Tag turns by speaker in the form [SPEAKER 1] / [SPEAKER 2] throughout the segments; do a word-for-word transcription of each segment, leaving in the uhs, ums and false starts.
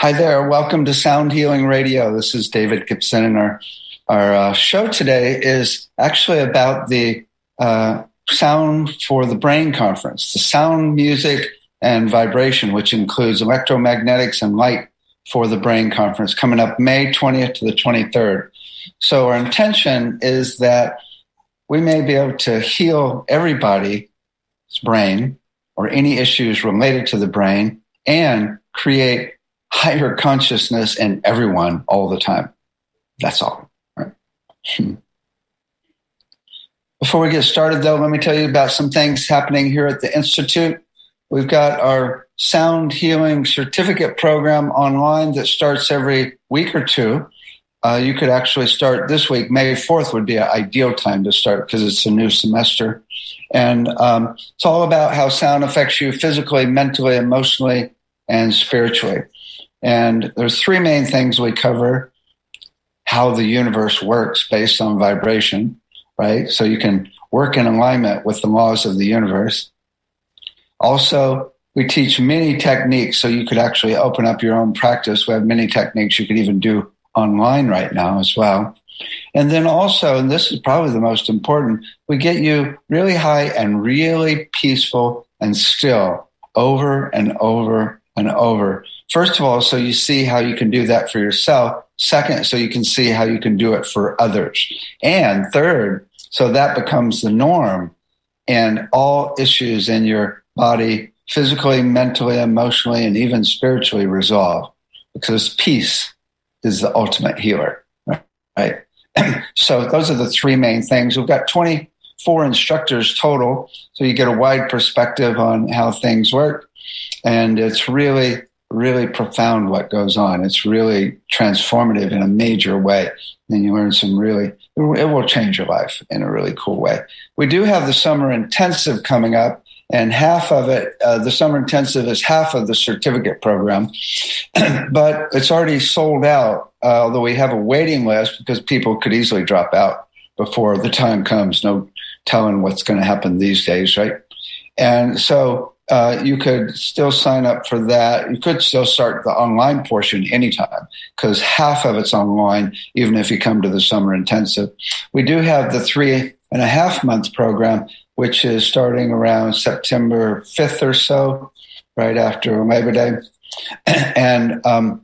[SPEAKER 1] Hi there. Welcome to Sound Healing Radio. This is David Gibson, and our our uh, show today is actually about the uh, Sound for the Brain Conference, the sound, music, and vibration, which includes electromagnetics and light for the Brain Conference, coming up May twentieth to the twenty-third. So our intention is that we may be able to heal everybody's brain or any issues related to the brain and create higher consciousness in everyone all the time. That's all. Right? Hmm. Before we get started, though, let me tell you about some things happening here at the Institute. We've got our Sound Healing Certificate program online that starts every week or two. Uh, you could actually start this week. May fourth would be an ideal time to start because it's a new semester. And um, it's all about how sound affects you physically, mentally, emotionally, and spiritually. And there's three main things we cover: how the universe works based on vibration, right? So you can work in alignment with the laws of the universe. Also, we teach many techniques, so you could actually open up your own practice. We have many techniques you could even do online right now as well. And then also, and this is probably the most important, we get you really high and really peaceful and still over and over and over. First of all, so you see how you can do that for yourself. Second, so you can see how you can do it for others. And third, so that becomes the norm, and all issues in your body, physically, mentally, emotionally, and even spiritually, resolve, because peace is the ultimate healer, right? So those are the three main things. We've got twenty-four instructors total, so you get a wide perspective on how things work. And it's really, really profound what goes on. It's really transformative in a major way. And you learn some really, it will change your life in a really cool way. We do have the Summer Intensive coming up, and half of it, uh, the Summer Intensive is half of the certificate program, but it's already sold out, uh, although we have a waiting list because people could easily drop out before the time comes. No telling what's going to happen these days, right? And so uh, you could still sign up for that. You could still start the online portion anytime because half of it's online, even if you come to the Summer Intensive. We do have the three and a half month program, which is starting around September fifth or so, right after Labor Day. And um,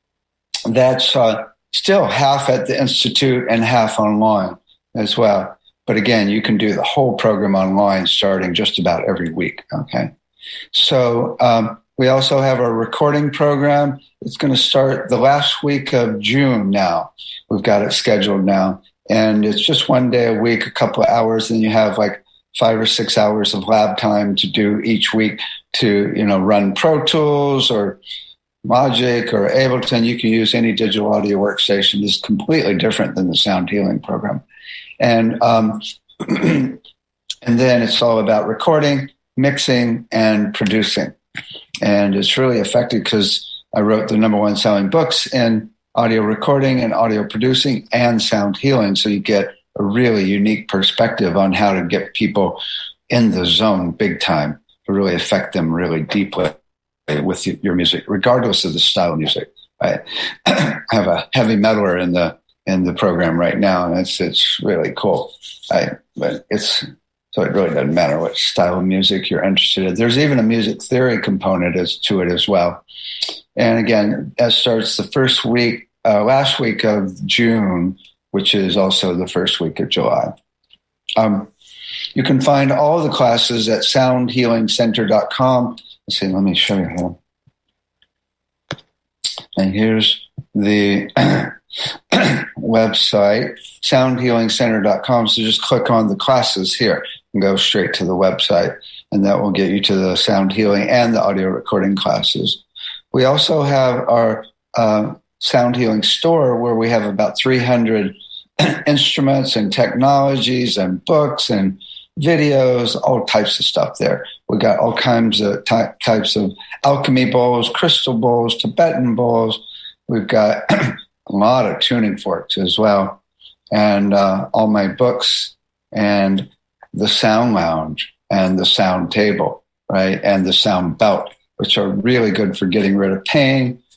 [SPEAKER 1] that's uh, still half at the Institute and half online as well. But again, you can do the whole program online starting just about every week, okay? So um, we also have a recording program. It's going to start the last week of June now. We've got it scheduled now. And it's just one day a week, a couple of hours, and you have like five or six hours of lab time to do each week to, you know, run Pro Tools or Logic or Ableton. You can use any digital audio workstation. It's completely different than the Sound Healing program. And um, and then it's all about recording, mixing, and producing. And it's really effective because I wrote the number one selling books in audio recording and audio producing and sound healing. So you get a really unique perspective on how to get people in the zone big time to really affect them really deeply with your music, regardless of the style of music. I have a heavy metaler in the in the program right now, and it's it's really cool. I but it's so it really doesn't matter what style of music you're interested in. There's even a music theory component as to it as well. And again, that starts the first week, uh, last week of June, which is also the first week of July. Um, you can find all the classes at sound healing center dot com. Let's see, let me show you here. And here's the website, sound healing center dot com. So just click on the classes here and go straight to the website, and that will get you to the sound healing and the audio recording classes. We also have our uh, sound healing store where we have about three hundred instruments and technologies and books and videos, all types of stuff there. We got all kinds of ty- types of alchemy bowls, crystal bowls, Tibetan bowls. We've got a lot of tuning forks as well, and uh, all my books and the sound lounge and the sound table, right, and the sound belt, which are really good for getting rid of pain,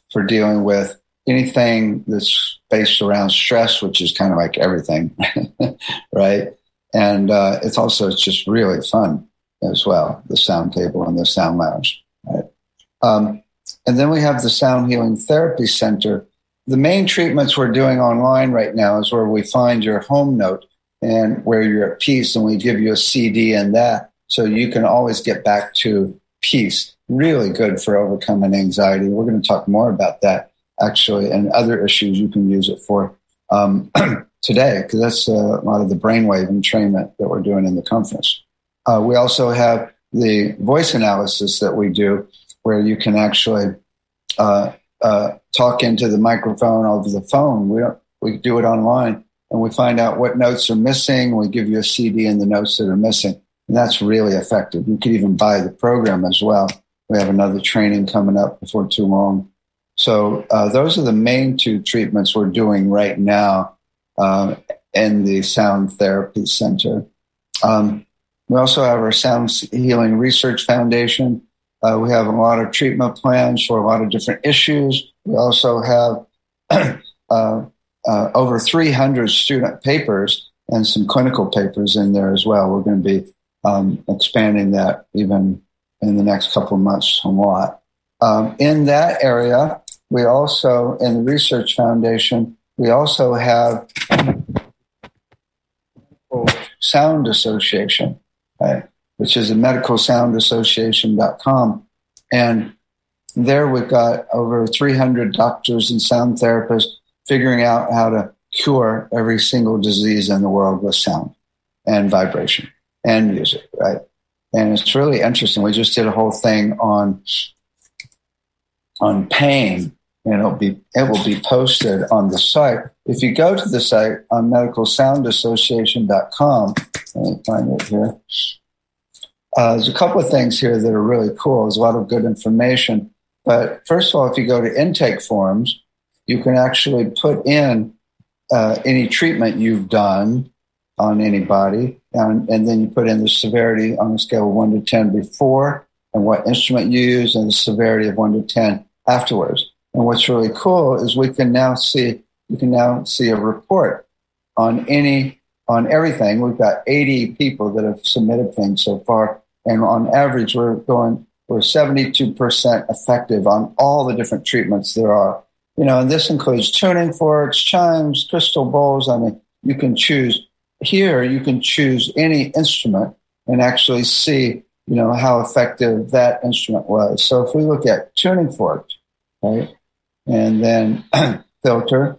[SPEAKER 1] for dealing with anything that's based around stress, which is kind of like everything, right? And uh, it's also it's just really fun as well, the sound table and the sound lounge, right? Um, and then we have the Sound Healing Therapy Center. The main treatments we're doing online right now is where we find your home note and where you're at peace, and we give you a C D in that so you can always get back to peace. Really good for overcoming anxiety. We're going to talk more about that, actually, and other issues you can use it for um, today, because that's uh, a lot of the brainwave entrainment that we're doing in the conference. Uh, we also have the voice analysis that we do, where you can actually uh, uh, talk into the microphone over the phone. We don't, we do it online, and we find out what notes are missing. We give you a C D and the notes that are missing, and that's really effective. You could even buy the program as well. We have another training coming up before too long. So uh, those are the main two treatments we're doing right now uh, in the Sound Therapy Center. Um, we also have our Sound Healing Research Foundation. Uh, we have a lot of treatment plans for a lot of different issues. We also have uh, uh, over three hundred student papers and some clinical papers in there as well. We're going to be um, expanding that even in the next couple of months a lot. Um, in that area, we also, in the Research Foundation, we also have Sound Association, right, which is a medical sound association dot com. And there we've got over three hundred doctors and sound therapists figuring out how to cure every single disease in the world with sound and vibration and music, right? And it's really interesting. We just did a whole thing on on pain, and it'll be it will be posted on the site. If you go to the site on medical sound association dot com, let me find it here. Uh, there's a couple of things here that are really cool. There's a lot of good information. But first of all, if you go to intake forms, you can actually put in uh, any treatment you've done on anybody, and, and then you put in the severity on a scale of one to ten before, and what instrument you use, and the severity of one to ten afterwards. And what's really cool is we can now see you can now see a report on any on everything. We've got eighty people that have submitted things so far, and on average, we're going we're seventy-two percent effective on all the different treatments there are. You know, and this includes tuning forks, chimes, crystal bowls. I mean, you can choose. Here, you can choose any instrument and actually see, you know, how effective that instrument was. So if we look at tuning forks, right, and then filter,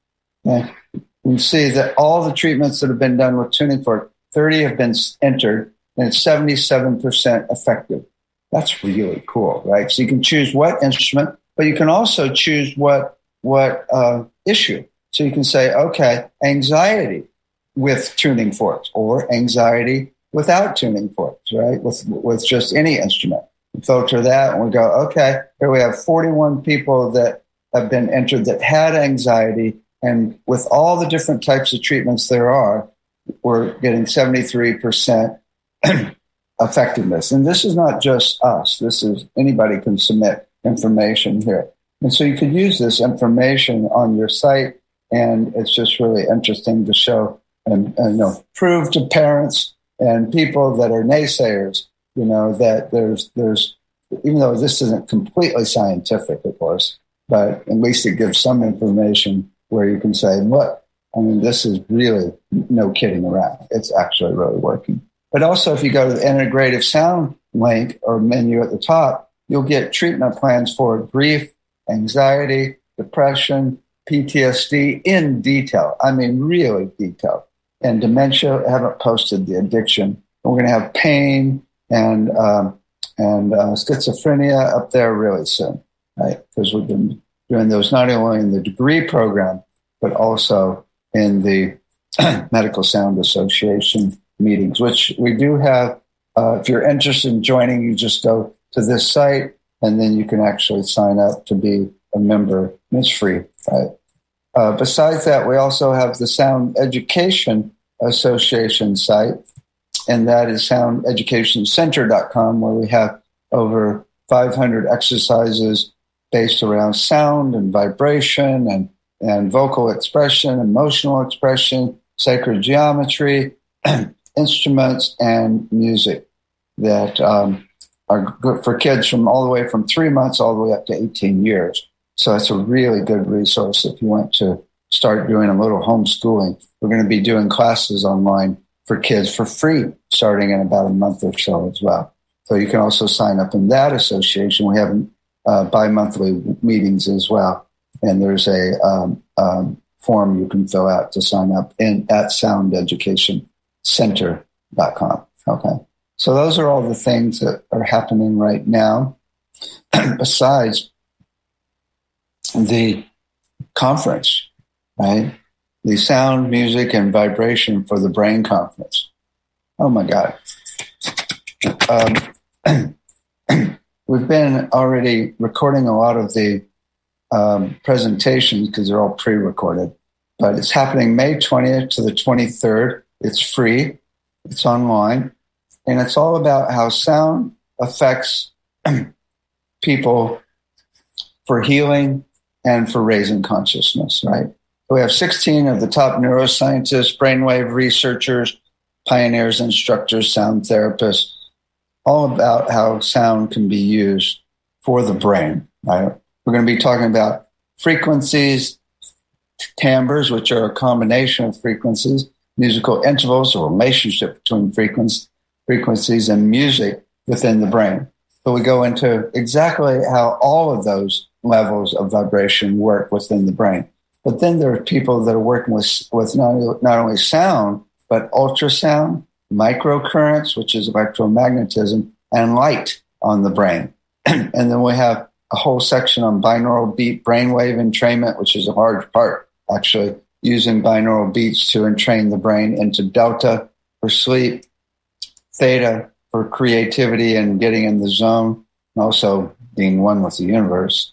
[SPEAKER 1] and we see that all the treatments that have been done with tuning fork, thirty have been entered, and it's seventy-seven percent effective. That's really cool, right? So you can choose what instrument, but you can also choose what what uh, issue. So you can say, okay, anxiety with tuning forks, or anxiety without tuning forks, right? With with just any instrument. We filter that, and we go, okay, here we have forty-one people that have been entered that had anxiety, and with all the different types of treatments there are, we're getting seventy-three percent effectiveness. And this is not just us. This is anybody can submit information here. And so you could use this information on your site, and it's just really interesting to show and, and you know, prove to parents and people that are naysayers, you know, that there's, there's, even though this isn't completely scientific, of course, but at least it gives some information where you can say, look, I mean, this is really no kidding around. It's actually really working. But also, if you go to the integrative sound link or menu at the top, you'll get treatment plans for grief, anxiety, depression, P T S D in detail. I mean, really detailed. And dementia, I haven't posted the addiction. And we're going to have pain and um, and uh, schizophrenia up there really soon, right? Because we've been doing those not only in the degree program, but also in the Medical Sound Association meetings, which we do have. Uh, if you're interested in joining, you just go to this site, and then you can actually sign up to be a member. It's free, right? Uh, besides that, we also have the Sound Education Association site, and that is sound education center dot com, where we have over five hundred exercises based around sound and vibration and, and vocal expression, emotional expression, sacred geometry, instruments, and music that um, are good for kids from all the way from three months all the way up to eighteen years. So it's a really good resource if you want to start doing a little homeschooling. We're going to be doing classes online for kids for free starting in about a month or so as well. So you can also sign up in that association. We have uh, bi-monthly meetings as well. And there's a um, um, form you can fill out to sign up in at sound education center dot com. Okay. So those are all the things that are happening right now. Besides the conference, right? The sound, music, and vibration for the brain conference. Oh my God. Um, we've been already recording a lot of the um, presentations because they're all pre-recorded, but it's happening May twentieth to the twenty-third. It's free. It's online. And it's all about how sound affects people for healing and for raising consciousness, right? We have sixteen of the top neuroscientists, brainwave researchers, pioneers, instructors, sound therapists, all about how sound can be used for the brain, right? We're going to be talking about frequencies, timbres, which are a combination of frequencies, musical intervals, a relationship between frequencies, frequencies and music within the brain. So we go into exactly how all of those levels of vibration work within the brain. But then there are people that are working with, with not, not only sound, but ultrasound, microcurrents, which is electromagnetism, and light on the brain. And then we have a whole section on binaural beat brainwave entrainment, which is a large part, actually, using binaural beats to entrain the brain into delta for sleep, theta for creativity and getting in the zone, and also being one with the universe,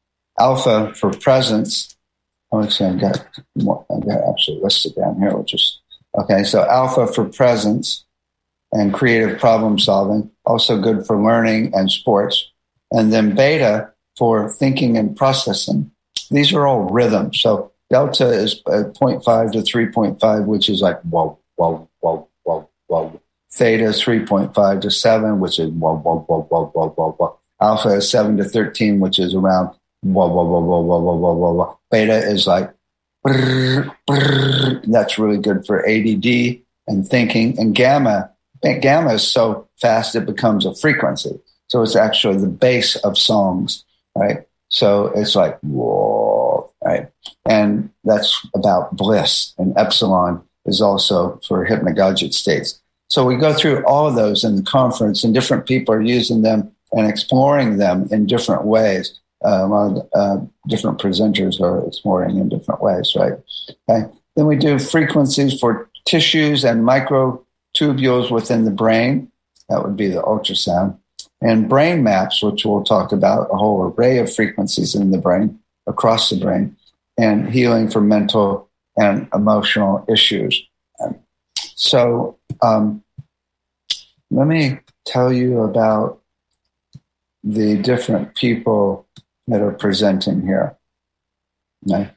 [SPEAKER 1] alpha for presence. Actually, I've got, I've got actually listed down here, which is, okay, so alpha for presence and creative problem solving, also good for learning and sports. And then beta for thinking and processing. These are all rhythms. So delta is zero point five to three point five, which is like whoa, whoa, whoa, whoa, whoa. Theta is three point five to seven, which is whoa, whoa, whoa, whoa, whoa, whoa, whoa. Alpha is seven to thirteen, which is around whoa, whoa, whoa, whoa, whoa, whoa, whoa, whoa, whoa. Beta is like brrr, brrr. That's really good for A D D and thinking. And gamma, gamma is so fast it becomes a frequency. So it's actually the base of songs, right? So it's like, whoa, right? And that's about bliss. And epsilon is also for hypnagogic states. So we go through all of those in the conference, and different people are using them and exploring them in different ways. Uh, a lot of uh, different presenters are exploring in different ways, right? Okay. Then we do frequencies for tissues and microtubules within the brain. That would be the ultrasound. And brain maps, which we'll talk about, a whole array of frequencies in the brain, across the brain, and healing for mental and emotional issues. So um, let me tell you about the different people that are presenting here. Okay.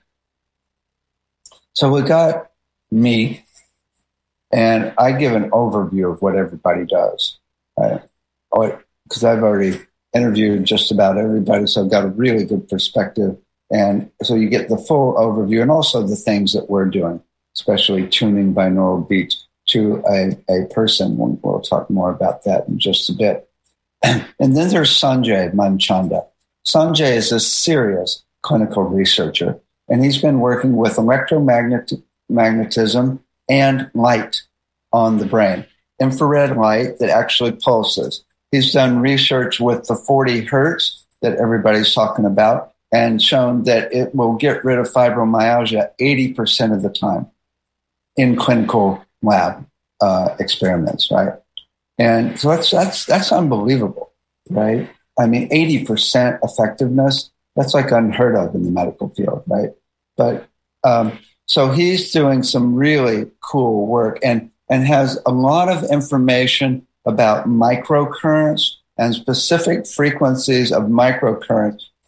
[SPEAKER 1] So we got me, and I give an overview of what everybody does. Right? Because I've already interviewed just about everybody, so I've got a really good perspective. And so you get the full overview and also the things that we're doing, especially tuning binaural beats to a, a person. We'll talk more about that in just a bit. And then there's Sanjay Manchanda. Sanjay is a serious clinical researcher, and he's been working with electromagnetism and light on the brain, infrared light that actually pulses. He's done research with the forty hertz that everybody's talking about and shown that it will get rid of fibromyalgia eighty percent of the time in clinical lab uh, experiments, right? And so that's, that's, that's unbelievable, right? I mean, eighty percent effectiveness, that's like unheard of in the medical field, right? But um, so he's doing some really cool work and, and has a lot of information about microcurrents and specific frequencies of microcurrents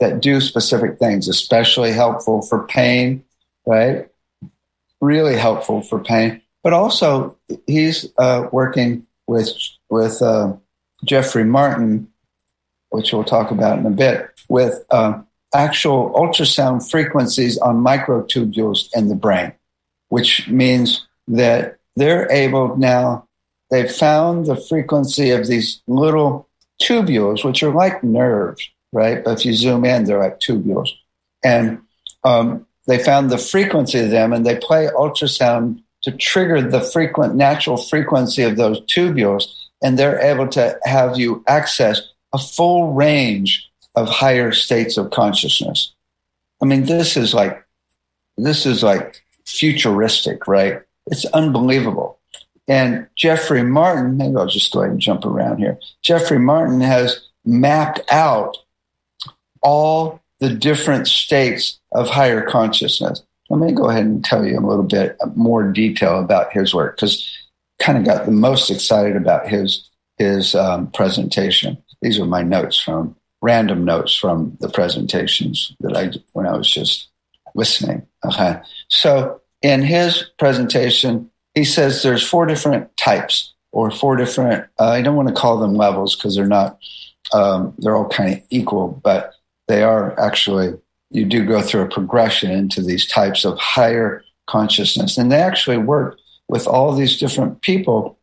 [SPEAKER 1] that do specific things, especially helpful for pain, right? Really helpful for pain. But also, he's uh, working with with uh, Jeffrey Martin, which we'll talk about in a bit, with uh, actual ultrasound frequencies on microtubules in the brain, which means that they're able now, they've found the frequency of these little tubules, which are like nerves, right? But if you zoom in, they're like tubules. And um, they found the frequency of them, and they play ultrasound to trigger the frequent natural frequency of those tubules, and they're able to have you access a full range of higher states of consciousness. I mean, this is like, this is like futuristic, right? It's unbelievable. And Jeffrey Martin, maybe I'll just go ahead and jump around here. Jeffrey Martin has mapped out all the different states of higher consciousness. Let me go ahead and tell you a little bit more detail about his work, because kind of got the most excited about his his um, presentation. These are my notes from random notes from the presentations that I when I was just listening. Okay, so in his presentation, he says there's four different types or four different. Uh, I don't want to call them levels because they're not. Um, they're all kind of equal, but they are actually. You do go through a progression into these types of higher consciousness, and they actually work with all these different people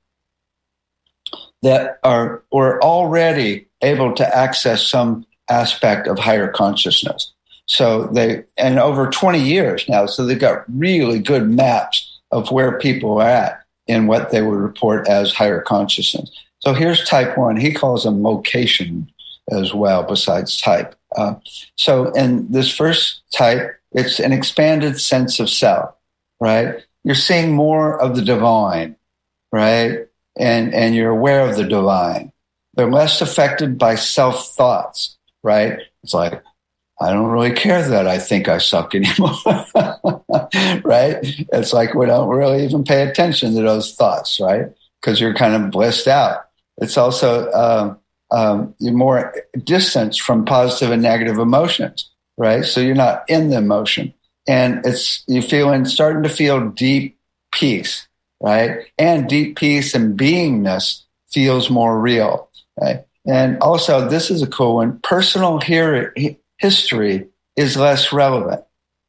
[SPEAKER 1] that are were already able to access some aspect of higher consciousness. So they, and over twenty years now, so they've got really good maps of where people are at in what they would report as higher consciousness. So here's type one. He calls them location as well, besides type. Uh, so in this first type, it's an expanded sense of self, right? You're seeing more of the divine, right? And, and you're aware of the divine. They're less affected by self-thoughts, right? It's like, I don't really care that I think I suck anymore, right? It's like we don't really even pay attention to those thoughts, right? Because you're kind of blissed out. It's also um, um, you're more distance from positive and negative emotions, right? So you're not in the emotion, and it's you're feeling starting to feel deep peace, right? And deep peace and beingness feels more real, right? And also, this is a cool one. Personal hear- history is less relevant,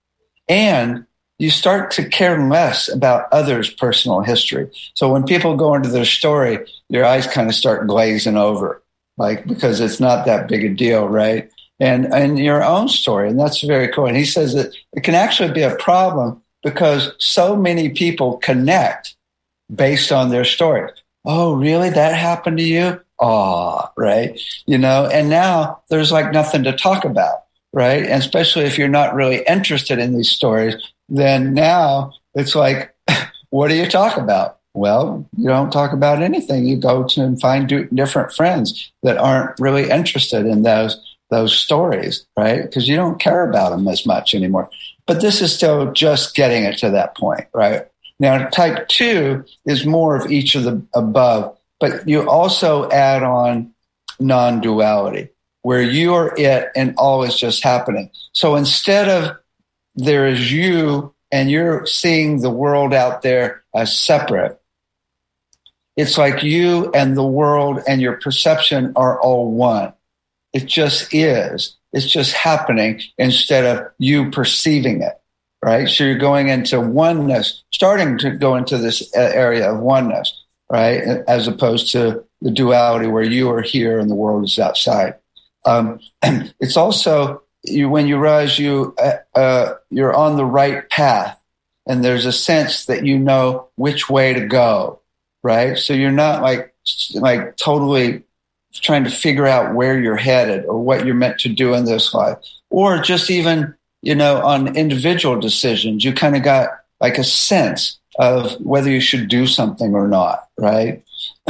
[SPEAKER 1] and you start to care less about others' personal history. So when people go into their story, your eyes kind of start glazing over, like, because it's not that big a deal, right? And and your own story, and that's very cool. And he says that it can actually be a problem because so many people connect based on their story. Oh, really? That happened to you? Oh, right. You know, and now there's like nothing to talk about, right? And especially if you're not really interested in these stories, then now it's like, what do you talk about? Well, you don't talk about anything. You go to and find different friends that aren't really interested in those those stories, right? Because you don't care about them as much anymore. But this is still just getting it to that point, right? Now, type two is more of each of the above, but you also add on non-duality, where you are it and all is just happening. So instead of there is you and you're seeing the world out there as separate, it's like you and the world and your perception are all one. It just is. It's just happening instead of you perceiving it, right? So you're going into oneness, starting to go into this area of oneness, right? As opposed to the duality where you are here and the world is outside. Um, it's also you, when you realize you, uh, uh, you're on the right path and there's a sense that you know which way to go, right? So you're not like, like totally trying to figure out where you're headed or what you're meant to do in this life, or just even, you know, on individual decisions, you kind of got like a sense of whether you should do something or not, right?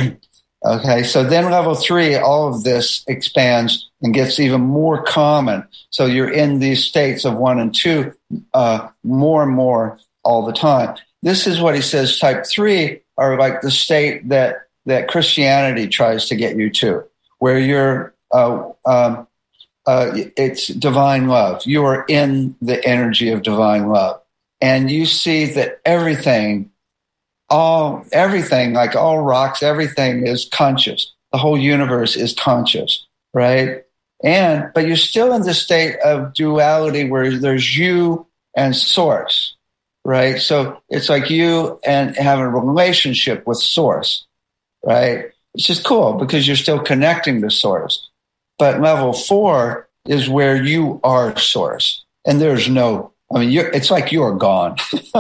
[SPEAKER 1] Okay, so then level three, all of this expands and gets even more common. So you're in these states of one and two uh, more and more all the time. This is what he says, type three are like the state that, that Christianity tries to get you to, where you're uh, um, uh, it's divine love. You are in the energy of divine love. And you see that everything, all, everything, like all rocks, everything is conscious. The whole universe is conscious, right? And, but you're still in the state of duality where there's you and source, right? So it's like you and having a relationship with source, right? It's just cool because you're still connecting to source. But level four is where you are source. And there's no, I mean, you're, it's like you're gone,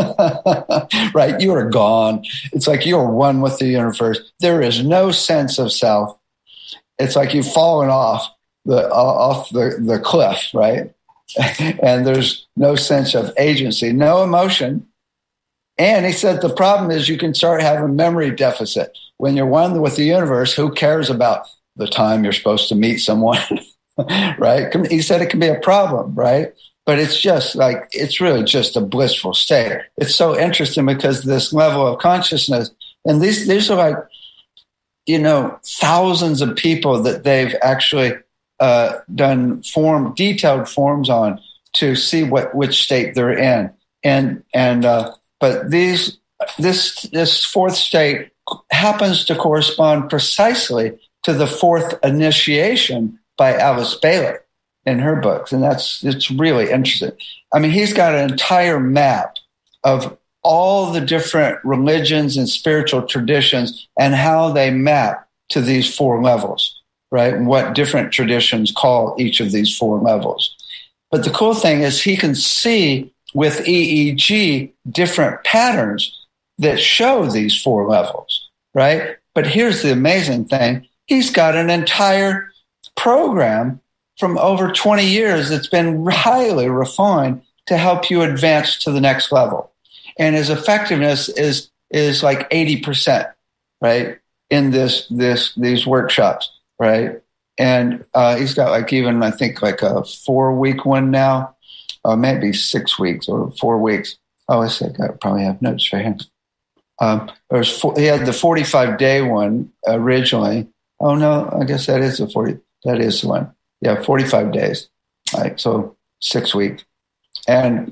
[SPEAKER 1] right? You are gone. It's like you're one with the universe. There is no sense of self. It's like you've fallen off the, off the, the cliff, right? And there's no sense of agency, no emotion. And he said the problem is you can start having memory deficit. When you're one with the universe, who cares about the time you're supposed to meet someone, right? He said it can be a problem, right? But it's just like, it's really just a blissful state. It's so interesting because this level of consciousness, and these, these are like, you know, thousands of people that they've actually uh, done form, detailed forms on to see what, which state they're in. And, and, uh, but these, this, this fourth state happens to correspond precisely to the fourth initiation by Alice Bailey in her books. And that's, it's really interesting. I mean, he's got an entire map of all the different religions and spiritual traditions and how they map to these four levels, right? And what different traditions call each of these four levels. But the cool thing is he can see with E E G different patterns that show these four levels, right? But here's the amazing thing. He's got an entire program from over twenty years that's been highly refined to help you advance to the next level. And his effectiveness is is like eighty percent, right, in this this these workshops, right? And uh, he's got like even, I think, like a four-week one now, or maybe six weeks or four weeks. Oh, I said I probably have notes for him. Um, there was four, he had the forty-five day one originally. Oh, no, I guess that is the forty. That is the one. Yeah, forty-five days. Right, so six weeks. And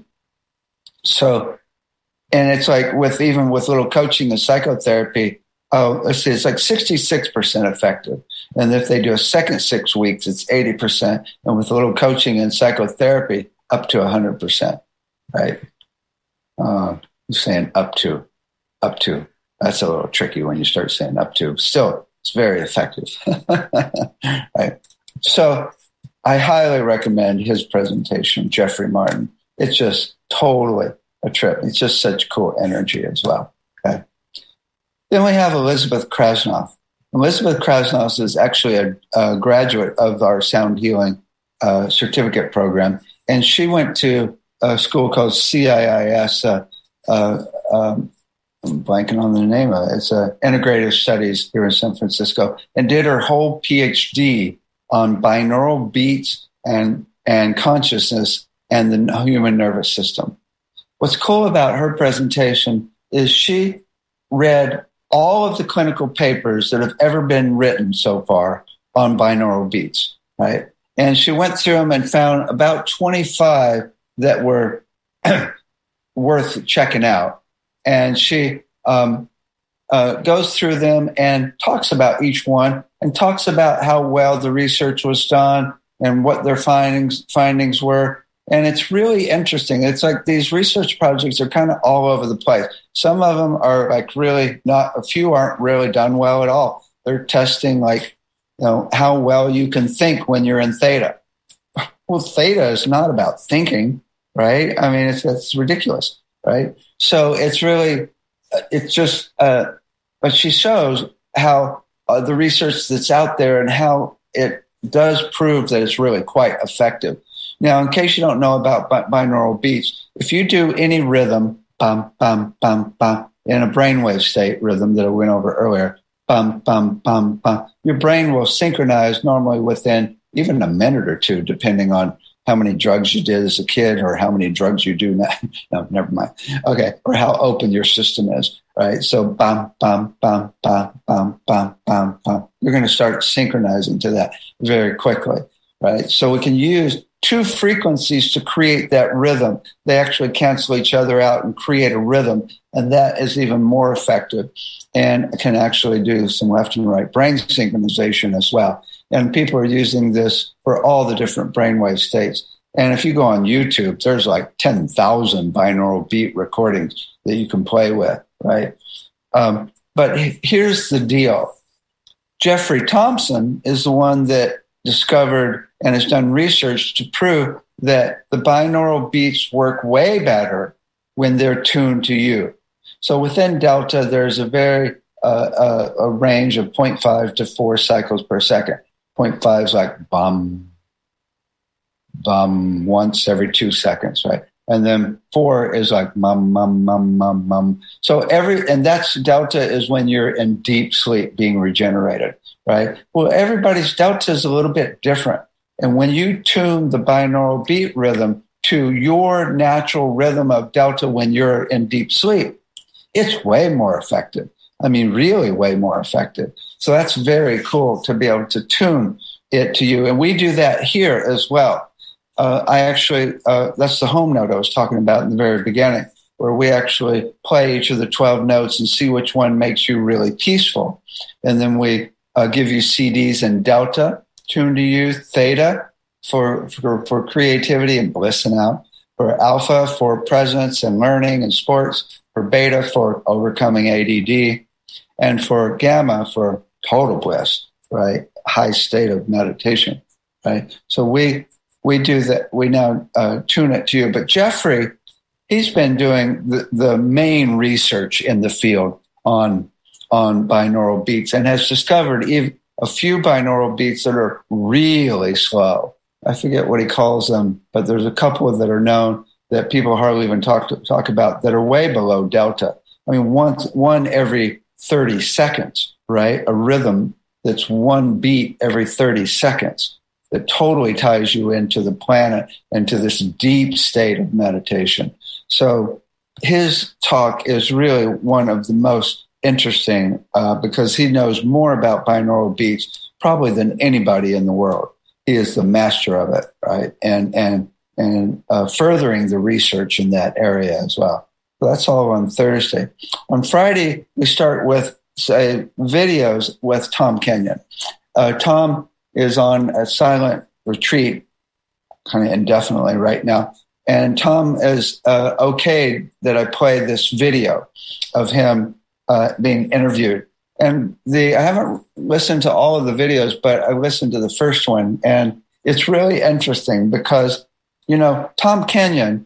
[SPEAKER 1] so, and it's like with even with little coaching and psychotherapy, oh, let's see, it's like sixty-six percent effective. And if they do a second six weeks, it's eighty percent. And with a little coaching and psychotherapy, up to one hundred percent, right? Uh, you're saying up to, up to. That's a little tricky when you start saying up to. Still, it's very effective. Right? So I highly recommend his presentation, Jeffrey Martin. It's just totally a trip. It's just such cool energy as well. Okay. Then we have Elizabeth Krasnoff. Elizabeth Krasnoff is actually a, a graduate of our Sound Healing uh, certificate program. And she went to a school called C I I S, uh, uh, um, I'm blanking on the name of it. It's uh, Integrative Studies here in San Francisco, and did her whole PhD on binaural beats and, and consciousness and the human nervous system. What's cool about her presentation is she read all of the clinical papers that have ever been written so far on binaural beats, right? And she went through them and found about twenty-five that were worth checking out. And she um, uh, goes through them and talks about each one and talks about how well the research was done and what their findings findings were. And it's really interesting. It's like these research projects are kind of all over the place. Some of them are like really not, a few aren't really done well at all. They're testing like, you know, how well you can think when you're in theta. Well, theta is not about thinking, right? I mean, it's, it's ridiculous, right? So it's really, it's just, uh, but she shows how uh, the research that's out there and how it does prove that it's really quite effective. Now, in case you don't know about bi- binaural beats, if you do any rhythm, bum, bum, bum, bum, in a brainwave state rhythm that I went over earlier, bum, bum, bum, bum, your brain will synchronize normally within even a minute or two, depending on how many drugs you did as a kid or how many drugs you do now. No, never mind. Okay. Or how open your system is, right? So bum, bum, bum, bum, bum, bum, bum, bum. You're going to start synchronizing to that very quickly. right? So we can use two frequencies to create that rhythm. They actually cancel each other out and create a rhythm, and that is even more effective and can actually do some left and right brain synchronization as well. And people are using this for all the different brainwave states. And if you go on YouTube, there's like ten thousand binaural beat recordings that you can play with, right? Um, but here's the deal. Jeffrey Thompson is the one that discovered and has done research to prove that the binaural beats work way better when they're tuned to you. So within delta, there's a very uh, uh, a range of zero point five to four cycles per second. zero point five is like bum, bum once every two seconds, right? And then four is like mum, mum, mum, mum, mum. So every, and that's delta is when you're in deep sleep being regenerated, right? Well, everybody's delta is a little bit different. And when you tune the binaural beat rhythm to your natural rhythm of delta when you're in deep sleep, it's way more effective. I mean, really way more effective. So that's very cool to be able to tune it to you. And we do that here as well. Uh, I actually, uh, that's the home note I was talking about in the very beginning, where we actually play each of the twelve notes and see which one makes you really peaceful. And then we uh, give you C Ds in delta, tuned to you, theta for, for, for creativity and bliss and out, for alpha for presence and learning and sports, for beta for overcoming A D D, and for gamma for total bliss, right? High state of meditation, right? So we, We do that. We now uh, tune it to you. But Jeffrey, he's been doing the, the main research in the field on on binaural beats and has discovered even a few binaural beats that are really slow. I forget what he calls them, but there's a couple that are known that people hardly even talk to, talk about that are way below delta. I mean, once one every thirty seconds, right? A rhythm that's one beat every thirty seconds. That totally ties you into the planet and to this deep state of meditation. So his talk is really one of the most interesting uh, because he knows more about binaural beats probably than anybody in the world. He is the master of it, right? And and and uh, furthering the research in that area as well. So that's all on Thursday. On Friday, we start with, say, videos with Tom Kenyon. Uh, Tom is on a silent retreat kind of indefinitely right now. And Tom is uh, okayed that I play this video of him uh, being interviewed. And the I haven't listened to all of the videos, but I listened to the first one. And it's really interesting because, you know, Tom Kenyon,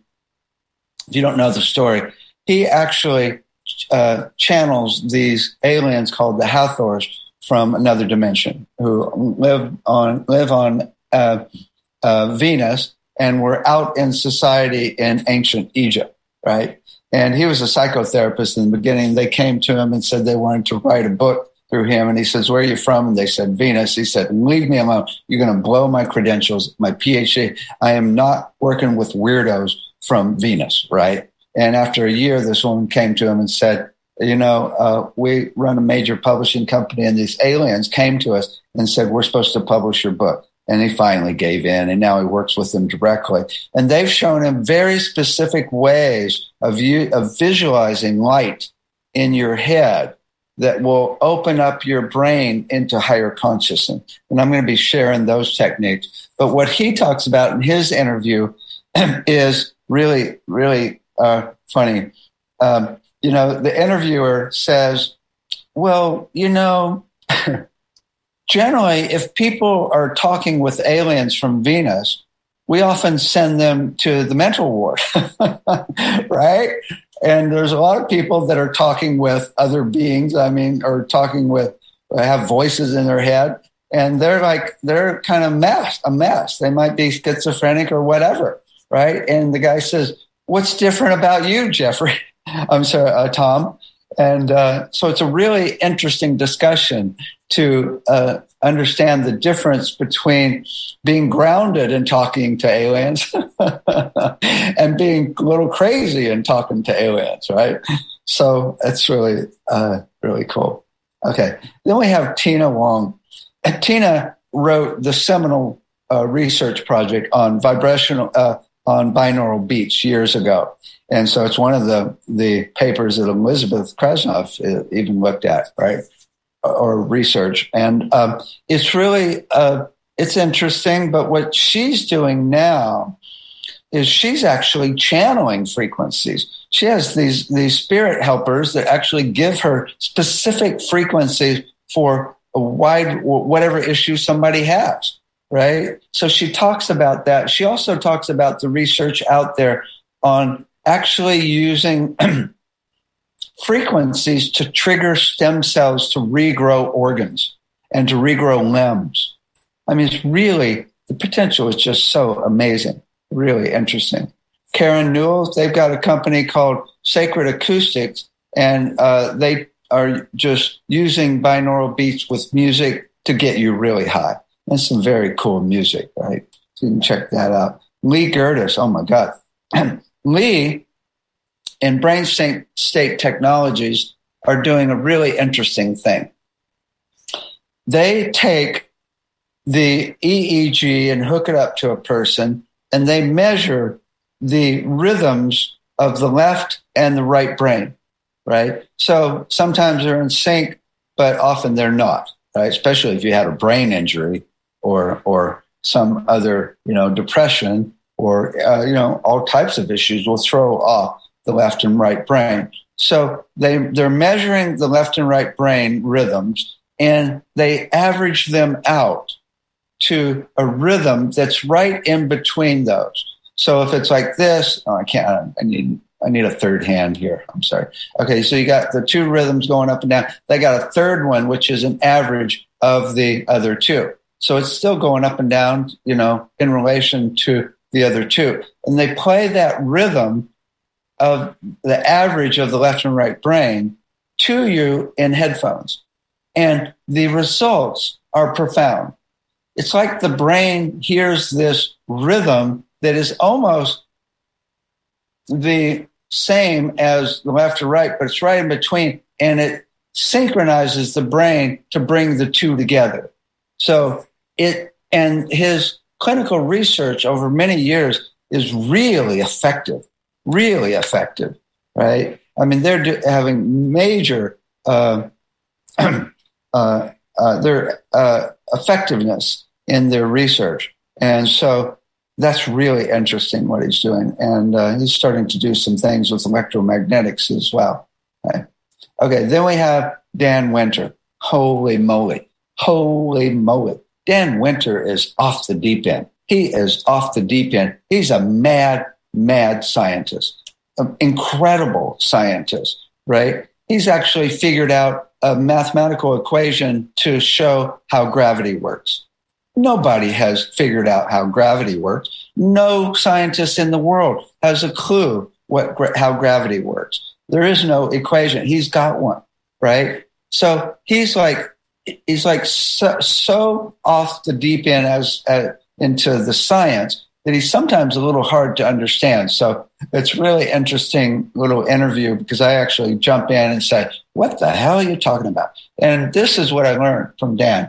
[SPEAKER 1] if you don't know the story, he actually uh, channels these aliens called the Hathors from another dimension who live on live on uh, uh, Venus and were out in society in ancient Egypt, right? And he was a psychotherapist in the beginning. They came to him and said they wanted to write a book through him. And he says, "Where are you from?" And they said, "Venus." He said, "Leave me alone. You're going to blow my credentials, my P H D. I am not working with weirdos from Venus," right? And after a year, this woman came to him and said, you know, uh, we run a major publishing company and these aliens came to us and said, we're supposed to publish your book. And he finally gave in and now he works with them directly. And they've shown him very specific ways of you, of visualizing light in your head that will open up your brain into higher consciousness. And I'm going to be sharing those techniques. But what he talks about in his interview is really, really uh, funny. Um, You know, the interviewer says, well, you know, generally, if people are talking with aliens from Venus, we often send them to the mental ward, right? And there's a lot of people that are talking with other beings, I mean, or talking with, have voices in their head, and they're like, they're kind of mess, a mess. They might be schizophrenic or whatever, right? And the guy says, what's different about you, Jeffrey? I'm sorry, uh, Tom. And uh, so it's a really interesting discussion to uh, understand the difference between being grounded and talking to aliens and being a little crazy and talking to aliens, right? So it's really, uh, really cool. Okay. Then we have Tina Wong. And Tina wrote the seminal uh, research project on vibrational, uh, on binaural beats years ago. And so it's one of the, the papers that Elizabeth Krasnov even looked at, right? Or research. And um, it's really, uh, it's interesting, but what she's doing now is she's actually channeling frequencies. She has these, these spirit helpers that actually give her specific frequencies for a wide, whatever issue somebody has, right? So she talks about that. She also talks about the research out there on actually using frequencies to trigger stem cells to regrow organs and to regrow limbs. I mean, it's really, the potential is just so amazing, really interesting. Karen Newell, they've got a company called Sacred Acoustics, and uh, they are just using binaural beats with music to get you really high. That's some very cool music, right? So you can check that out. Lee Gerdes, oh my God. Lee and Brain State Technologies are doing a really interesting thing. They take the E E G and hook it up to a person, and they measure the rhythms of the left and the right brain, right? So sometimes they're in sync, but often they're not, right? Especially if you had a brain injury or or some other, you know, depression or, uh, you know, all types of issues will throw off the left and right brain. So they, they're measuring the left and right brain rhythms, and they average them out to a rhythm that's right in between those. So if it's like this, oh, I can't, I need, I need a third hand here. I'm sorry. Okay. So you got the two rhythms going up and down. They got a third one, which is an average of the other two. So it's still going up and down, you know, in relation to the other two. And they play that rhythm of the average of the left and right brain to you in headphones. And the results are profound. It's like the brain hears this rhythm that is almost the same as the left or right, but it's right in between, and it synchronizes the brain to bring the two together. So it, and his clinical research over many years is really effective. Really effective, right? I mean, they're do- having major uh, uh, uh, their uh, effectiveness in their research, and so that's really interesting what he's doing. And uh, he's starting to do some things with electromagnetics as well. Right? Okay, then we have Dan Winter. Holy moly! Holy moly! Dan Winter is off the deep end. He is off the deep end. He's a mad. mad scientist, an incredible scientist, right? He's actually figured out a mathematical equation to show how gravity works. Nobody has figured out how gravity works. No scientist in the world has a clue what how gravity works. There is no equation. He's got one, right? So he's like he's like so, so off the deep end as uh, into the science that he's sometimes a little hard to understand. So it's really interesting little interview because I actually jump in and say, what the hell are you talking about? And this is what I learned from Dan.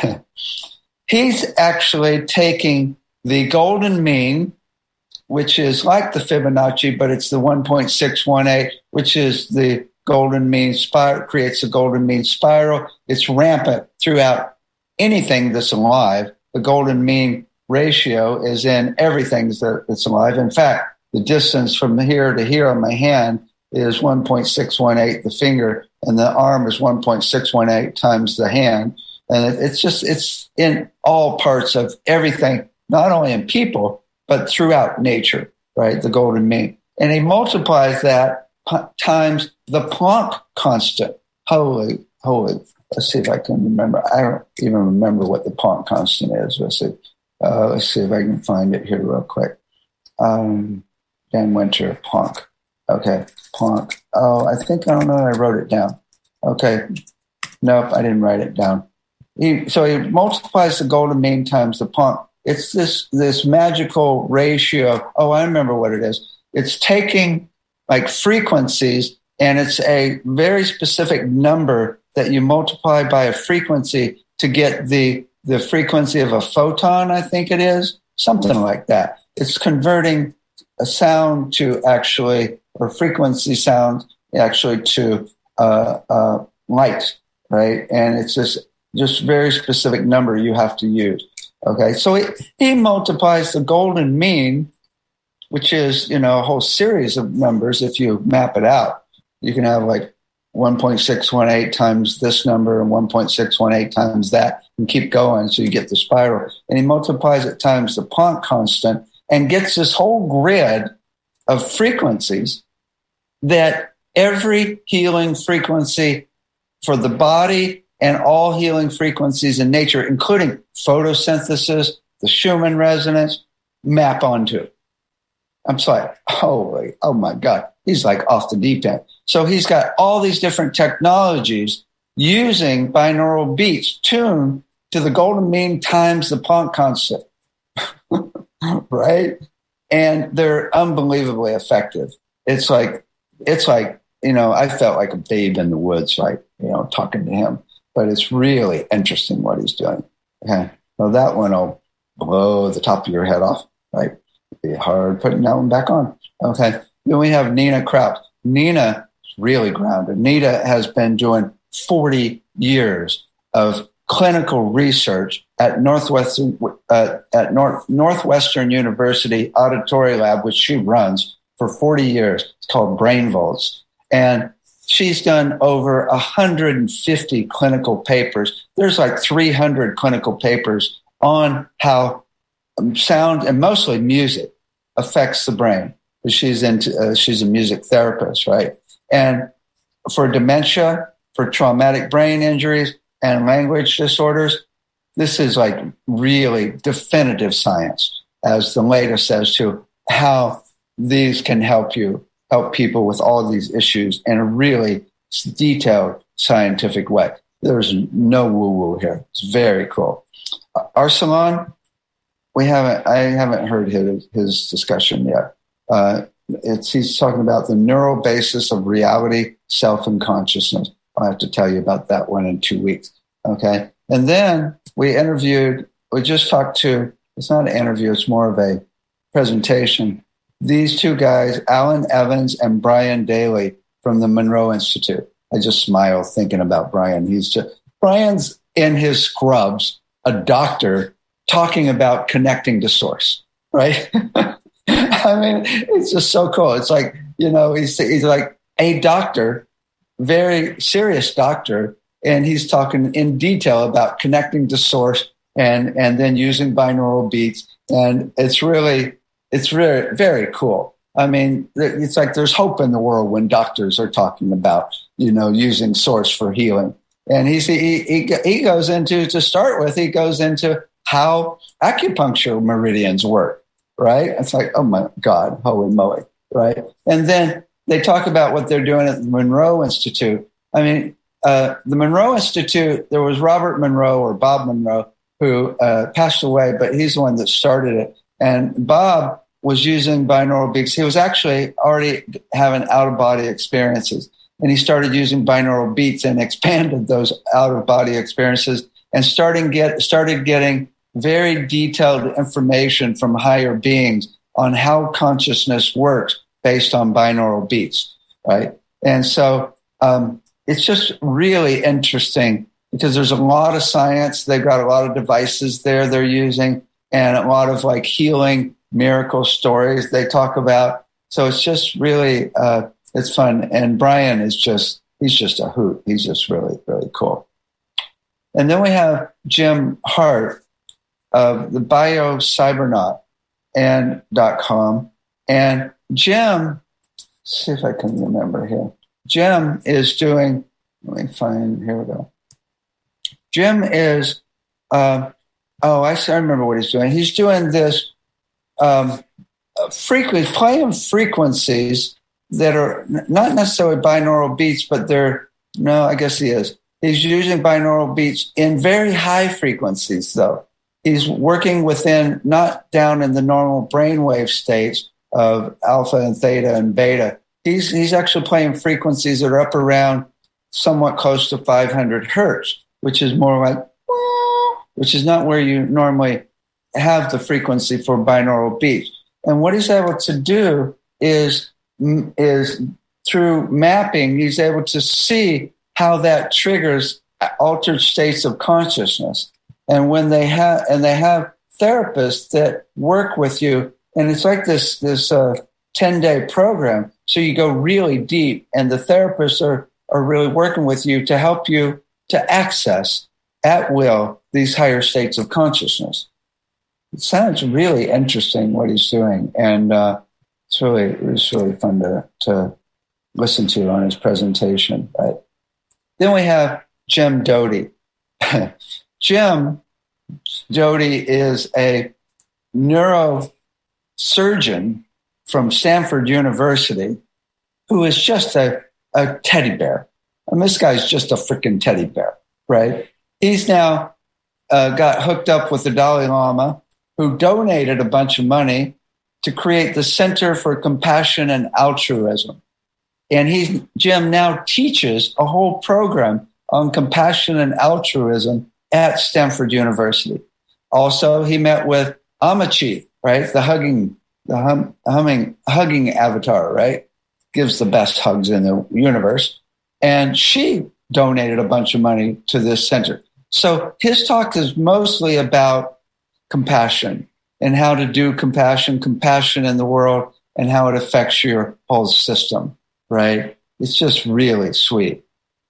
[SPEAKER 1] He's actually taking the golden mean, which is like the Fibonacci, but it's the one point six one eight, which is the golden mean spiral, creates a golden mean spiral. It's rampant throughout anything that's alive. The golden mean ratio is in everything that's alive. In fact, the distance from here to here on my hand is one point six one eight, the finger, and the arm is one point six one eight times the hand. And it's just, it's in all parts of everything, not only in people, but throughout nature, right? The golden mean. And he multiplies that times the Planck constant. Holy, holy. Let's see if I can remember. I don't even remember what the Planck constant is. Let's see. Uh, let's see if I can find it here real quick. Um, Dan Winter, Planck. Okay, Planck. Oh, I think, I don't know, I wrote it down. Okay. Nope, I didn't write it down. He, so he multiplies the golden mean times the Planck. It's this, this magical ratio. Oh, I remember what it is. It's taking like frequencies, and it's a very specific number that you multiply by a frequency to get the the frequency of a photon, I think it is, something like that. It's converting a sound to actually, or frequency sound actually to uh, uh, light, right? And it's just just very specific number you have to use. Okay, so he, he multiplies the golden mean, which is, you know, a whole series of numbers. If you map it out, you can have like one point six one eight times this number and one point six one eight times that, and keep going so you get the spiral. And he multiplies it times the Planck constant and gets this whole grid of frequencies that every healing frequency for the body and all healing frequencies in nature, including photosynthesis, the Schumann resonance, map onto. I'm just like, holy, oh my God, he's like off the deep end. So he's got all these different technologies using binaural beats tuned to the golden mean times the Planck constant, right? And they're unbelievably effective. It's like, it's like, you know, I felt like a babe in the woods, like, you know, talking to him. But it's really interesting what he's doing. Okay. Well, that one will blow the top of your head off, right? It'd be hard putting that one back on. Okay. Then we have Nina Kraus. Nina is really grounded. Nina has been doing forty years of clinical research at Northwestern, uh, at North, Northwestern University Auditory Lab, which she runs for forty years. It's called Brain Volts. And she's done over one hundred fifty clinical papers. There's like three hundred clinical papers on how sound and mostly music affects the brain. She's into, uh, she's a music therapist, right? And for dementia, for traumatic brain injuries and language disorders, this is like really definitive science as the latest as to how these can help you, help people with all of these issues in a really detailed scientific way. There's no woo-woo here. It's very cool. Arsalan, we haven't, I haven't heard his, his discussion yet. Uh, it's, he's talking about the neural basis of reality, self, and consciousness. I'll have to tell you about that one in two weeks. Okay. And then we interviewed, we just talked to, it's not an interview, it's more of a presentation. These two guys, Alan Evans and Brian Daly from the Monroe Institute. I just smile thinking about Brian. He's just, Brian's in his scrubs, a doctor talking about connecting to source, right? I mean, it's just so cool. It's like, you know, he's, he's like a doctor, very serious doctor, and he's talking in detail about connecting to source and, and then using binaural beats. And it's really, it's really very cool. I mean, it's like there's hope in the world when doctors are talking about, you know, using source for healing. And he's, he, he, he goes into, to start with, he goes into how acupuncture meridians work, right? It's like, oh my God, holy moly, right? And then they talk about what they're doing at the Monroe Institute. I mean, uh, the Monroe Institute, there was Robert Monroe or Bob Monroe who uh, passed away, but he's the one that started it. And Bob was using binaural beats. He was actually already having out-of-body experiences. And he started using binaural beats and expanded those out-of-body experiences and starting get, started getting very detailed information from higher beings on how consciousness works based on binaural beats, right? And so um, it's just really interesting because there's a lot of science. They've got a lot of devices there they're using and a lot of like healing miracle stories they talk about. So it's just really, uh, it's fun. And Brian is just, he's just a hoot. He's just really, really cool. And then we have Jim Hart of the BioCybernaut and .com. And Jim, let's see if I can remember here. Jim is doing, let me find, here we go. Jim is, uh, oh, I, I remember what he's doing. He's doing this um, frequency, playing frequencies that are not necessarily binaural beats, but they're, no, I guess he is. He's using binaural beats in very high frequencies, though. He's working within, not down in the normal brainwave states of alpha and theta and beta. He's, he's actually playing frequencies that are up around somewhat close to five hundred hertz, which is more like, which is not where you normally have the frequency for binaural beats. And what he's able to do is, is through mapping, he's able to see how that triggers altered states of consciousness. And when they have, and they have therapists that work with you, and it's like this, this, uh, ten day program. So you go really deep, and the therapists are, are really working with you to help you to access at will these higher states of consciousness. It sounds really interesting what he's doing. And, uh, it's really, it's really fun to, to listen to on his presentation. But then we have Jim Doty. Jim Doty is a neurosurgeon from Stanford University who is just a, a teddy bear. And this guy's just a freaking teddy bear, right? He's now uh, got hooked up with the Dalai Lama, who donated a bunch of money to create the Center for Compassion and Altruism. And he's, Jim now teaches a whole program on compassion and altruism at Stanford University. Also, he met with Ammachi, right? The hugging, the hum, humming, hugging avatar, right? Gives the best hugs in the universe. And she donated a bunch of money to this center. So his talk is mostly about compassion and how to do compassion, compassion in the world, and how it affects your whole system, right? It's just really sweet.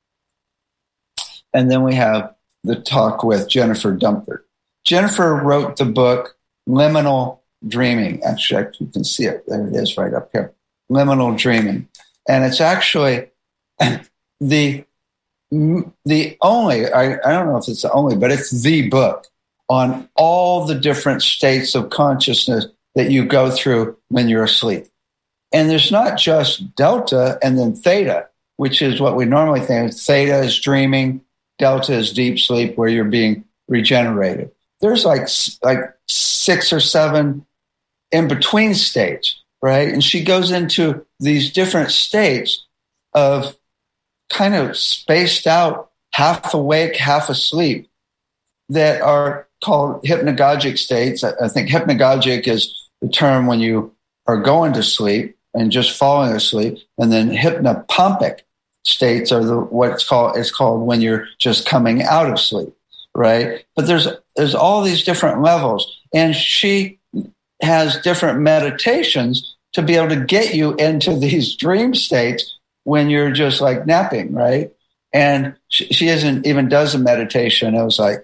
[SPEAKER 1] And then we have the talk with Jennifer Dumpert. Jennifer wrote the book Liminal Dreaming. Actually, you can see it. There it is right up here. Liminal Dreaming. And it's actually the, the only, I, I don't know if it's the only, but it's the book on all the different states of consciousness that you go through when you're asleep. And there's not just delta and then theta, which is what we normally think. Theta is dreaming, delta is deep sleep, where you're being regenerated. There's like, like six or seven in between states, right? And she goes into these different states of kind of spaced out, half awake, half asleep, that are called hypnagogic states. I think hypnagogic is the term when you are going to sleep and just falling asleep. And then hypnopompic states are the what's called it's called when you're just coming out of sleep, right? But there's there's all these different levels, and she has different meditations to be able to get you into these dream states when you're just like napping, right? And she, she isn't even does a meditation. I was like,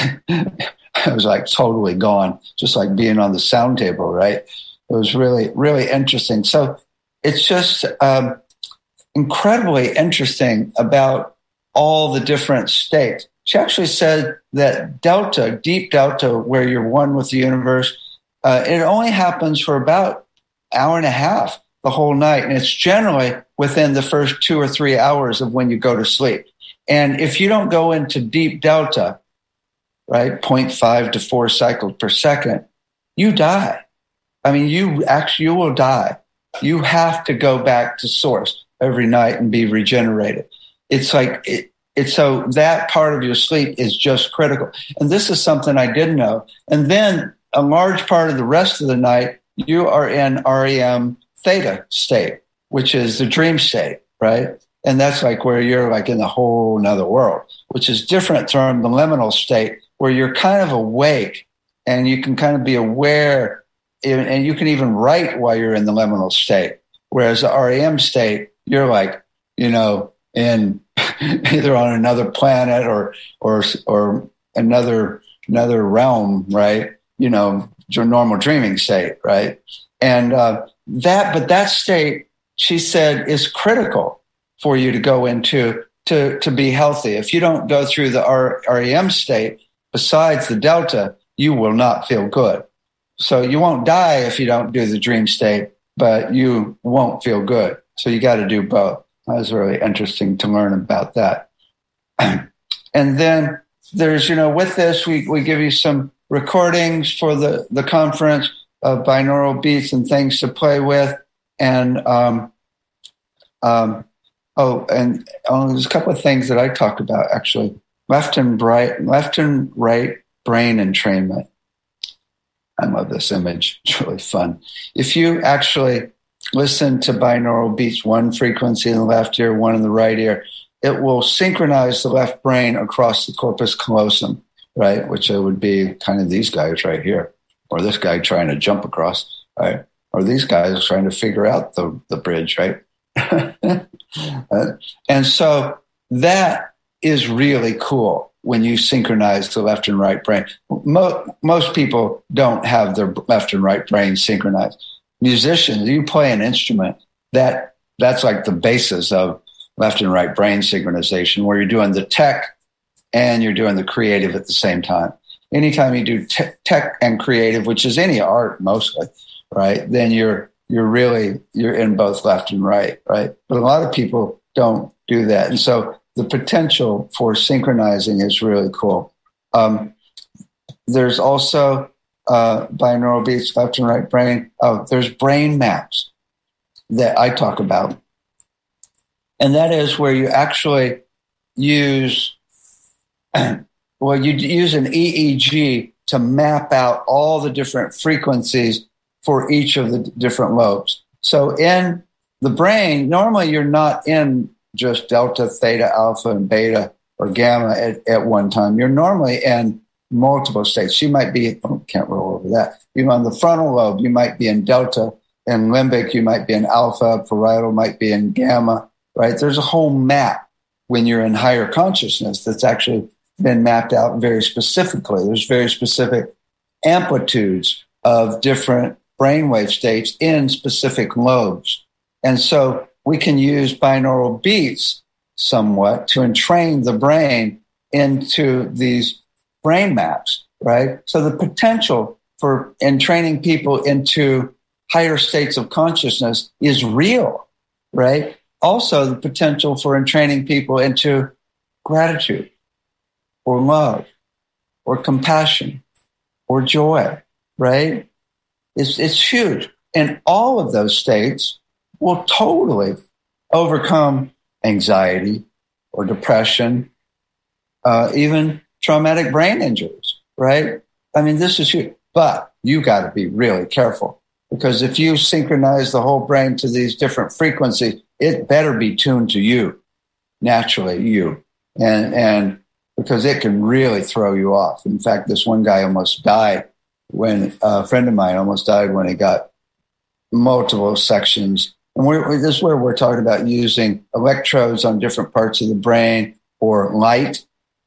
[SPEAKER 1] I was like totally gone, just like being on the sound table, right? It was really, really interesting. So it's just um, incredibly interesting about all the different states. She actually said that delta, deep delta, where you're one with the universe, uh, it only happens for about an hour and a half the whole night. And it's generally within the first two or three hours of when you go to sleep. And if you don't go into deep delta, right, zero point five to four cycles per second, you die. I mean, you actually, you will die. You have to go back to source every night and be regenerated. It's like, it, it's so that part of your sleep is just critical. And this is something I didn't know. And then a large part of the rest of the night, you are in R E M theta state, which is the dream state, right? And that's like where you're like in a whole nother world, which is different from the liminal state, where you're kind of awake and you can kind of be aware, and you can even write while you're in the liminal state. Whereas the R E M state, you're like, you know, in either on another planet or or or another another realm, right? You know, your normal dreaming state, right? And uh, that, but that state, she said, is critical for you to go into to to be healthy. If you don't go through the R E M state, besides the delta, you will not feel good. So you won't die if you don't do the dream state, but you won't feel good. So you got to do both. That was really interesting to learn about that. And then there's, you know, with this, we, we give you some recordings for the, the conference of binaural beats and things to play with. And, um, um, oh, and oh, there's a couple of things that I talked about, actually. Left and right, left and right brain entrainment. I love this image. It's really fun. If you actually listen to binaural beats, one frequency in the left ear, one in the right ear, it will synchronize the left brain across the corpus callosum, right? Which it would be kind of these guys right here, or this guy trying to jump across, right? Or these guys trying to figure out the, the bridge, right? uh, and so that is really cool when you synchronize the left and right brain. Mo- most people don't have their left and right brain synchronized. Musicians, you play an instrument, that that's like the basis of left and right brain synchronization, where you're doing the tech and you're doing the creative at the same time. Anytime you do te- tech and creative, which is any art mostly, right, then you're you're really, you're in both left and right, right? But a lot of people don't do that. And so the potential for synchronizing is really cool. Um, there's also uh, binaural beats, left and right brain. Oh, there's brain maps that I talk about. And that is where you actually use, well, you use an E E G to map out all the different frequencies for each of the different lobes. So in the brain, normally you're not in just delta, theta, alpha, and beta or gamma at, at one time. You're normally in multiple states. You might be, oh, can't roll over that. You're on the frontal lobe, you might be in delta. In limbic, you might be in alpha. Parietal might be in gamma, right? There's a whole map when you're in higher consciousness that's actually been mapped out very specifically. There's very specific amplitudes of different brainwave states in specific lobes. And so we can use binaural beats somewhat to entrain the brain into these brain maps, right? So the potential for entraining people into higher states of consciousness is real, right? Also, the potential for entraining people into gratitude or love or compassion or joy, right? It's, it's huge. And all of those states will totally overcome anxiety or depression, uh, even traumatic brain injuries, right? I mean, this is huge. But you got to be really careful, because if you synchronize the whole brain to these different frequencies, it better be tuned to you, naturally you. And, and because it can really throw you off. In fact, this one guy almost died when uh, a friend of mine almost died when he got multiple sections. And we're, this is where we're talking about using electrodes on different parts of the brain, or light,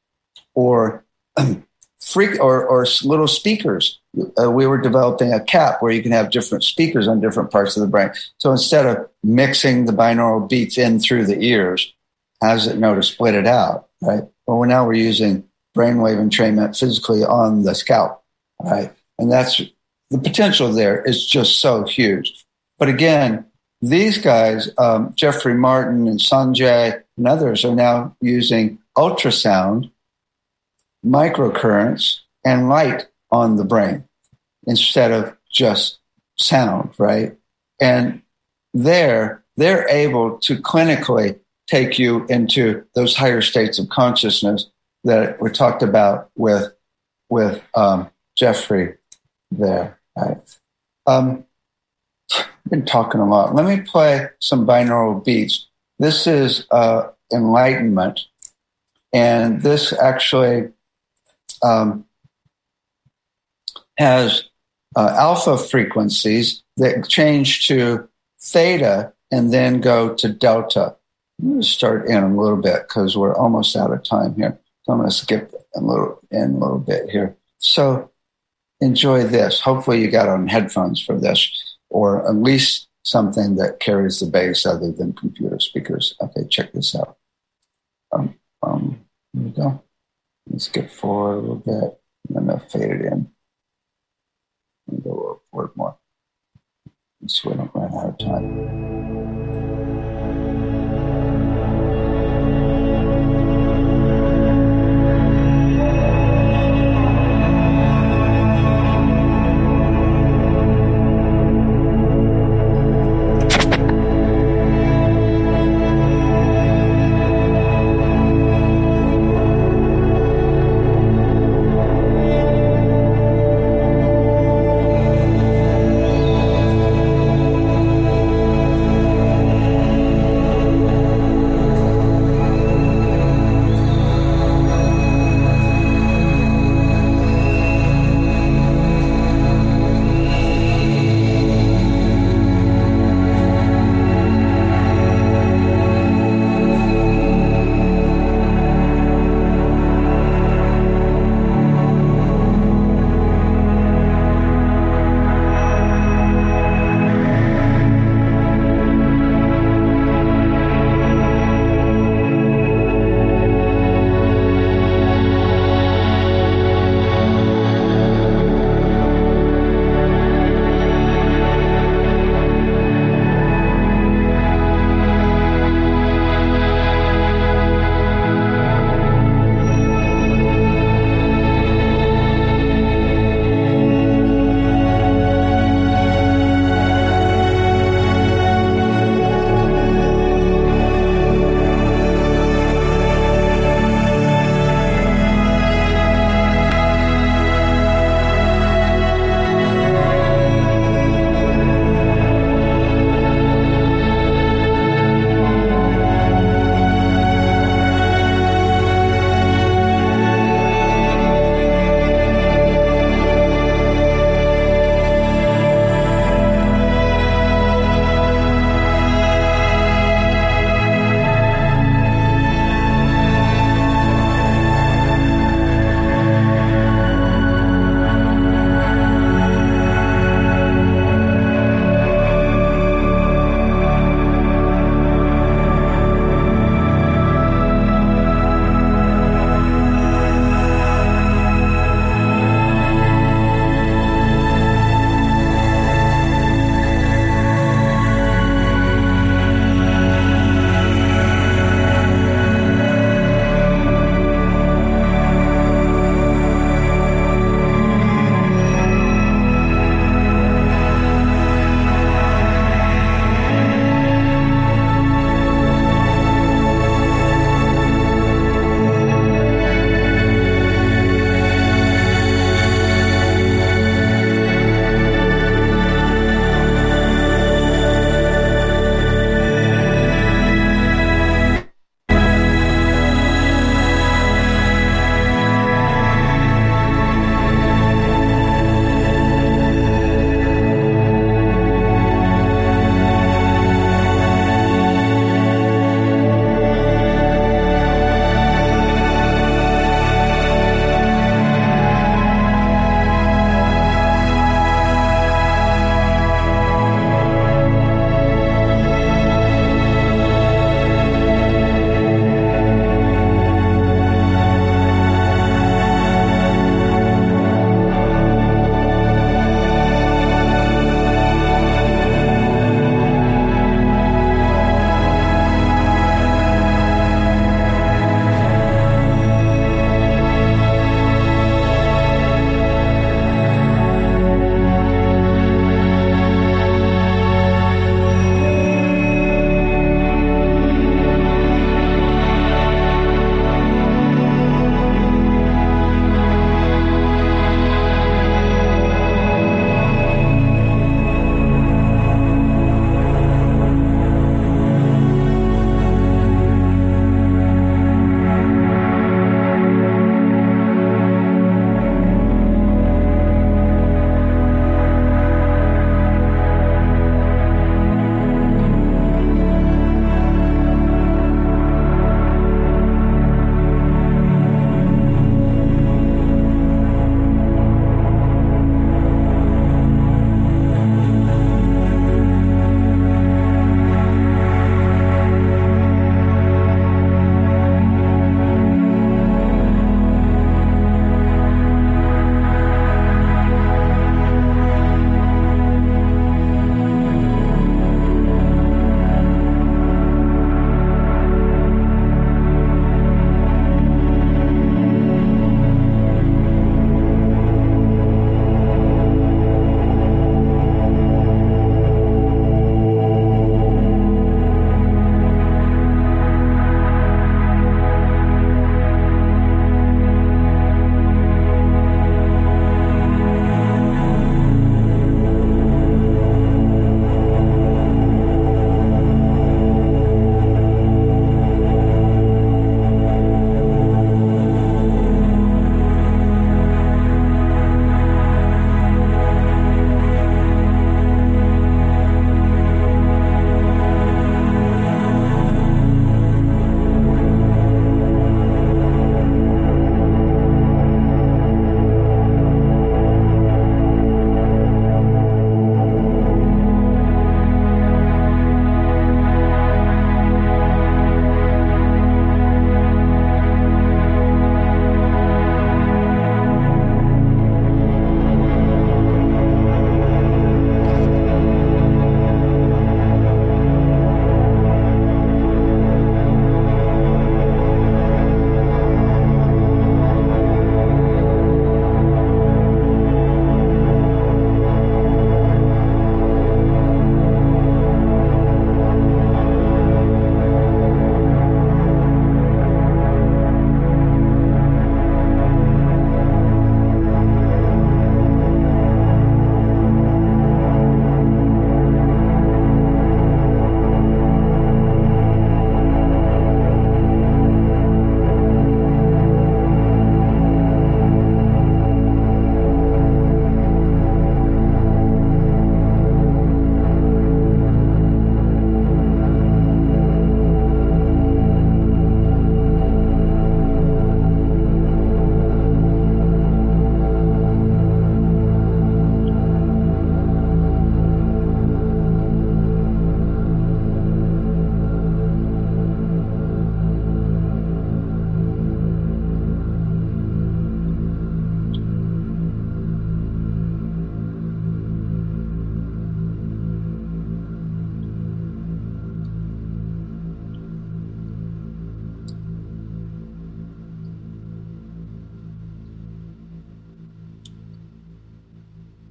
[SPEAKER 1] or freak, or, or little speakers. Uh, we were developing a cap where you can have different speakers on different parts of the brain. So instead of mixing the binaural beats in through the ears, how does it know to split it out, right? Well, we're now we're using brainwave entrainment physically on the scalp, right? And that's the potential there is just so huge. But again, these guys, um, Jeffrey Martin and Sanjay and others, are now using ultrasound, microcurrents, and light on the brain instead of just sound, right? And there, they're able to clinically take you into those higher states of consciousness that we talked about with with um, Jeffrey there. Right? Um, I've been talking a lot. Let me play some binaural beats. This is uh, enlightenment, and this actually um, has uh, alpha frequencies that change to theta and then go to delta. I'm going to start in a little bit because we're almost out of time here. So I'm going to skip a little in a little bit here. So enjoy this. Hopefully you got on headphones for this, or at least something that carries the bass other than computer speakers. Okay, check this out. Um, um, here we go. Let's skip forward a little bit, and then I'll fade it in. And go forward more. So we don't run out of time.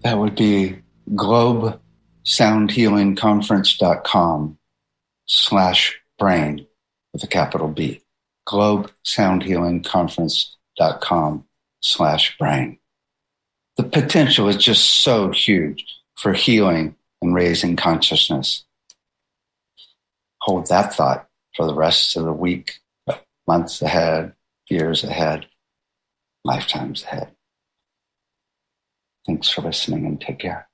[SPEAKER 1] That would be globe sound healing conference dot com slash brain with a capital B. globe sound healing conference dot com slash brain. The potential is just so huge for healing and raising consciousness. Hold that thought for the rest of the week, months ahead, years ahead, lifetimes ahead. Thanks for listening and take care.